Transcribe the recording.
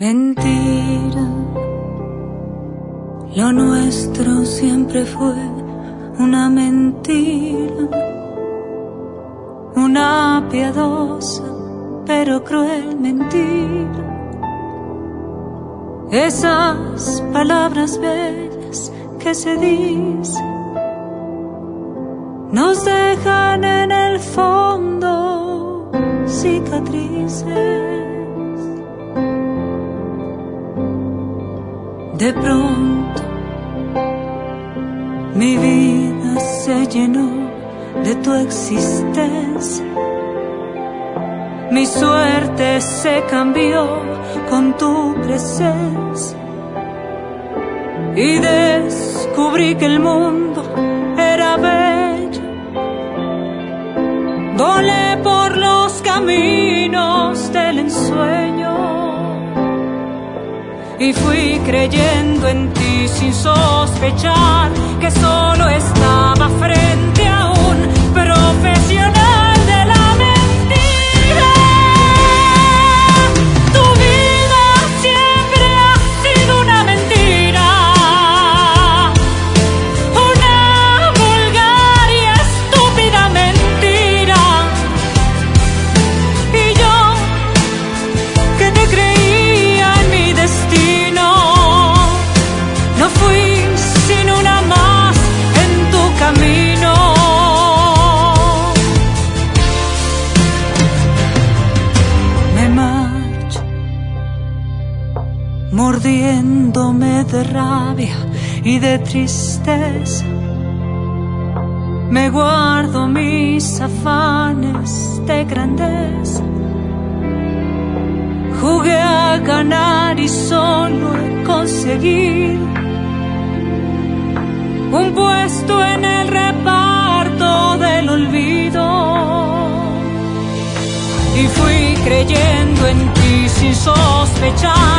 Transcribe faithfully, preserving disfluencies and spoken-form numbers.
Mentira, lo nuestro siempre fue una mentira, una piadosa pero cruel mentira. Esas palabras bellas que se dicen nos dejan en el fondo cicatrices. De pronto mi vida se llenó de tu existencia, mi suerte se cambió con tu presencia y descubrí que el mundo era bello. Volé por los caminos del ensueño y fui creyendo en ti sin sospechar que solo estaba frente a un profesional de la mentira. Tu vida siempre ha sido una mentira, una vulgar y estúpida mentira. Y yo, que te creía en mi destino, no fui sino una más en tu camino. Me marcho mordiéndome de rabia y de tristeza. Me guardo mis afanes de grandeza. Jugué a ganar y solo he conseguido un puesto en el reparto del olvido. Y fui creyendo en ti sin sospechar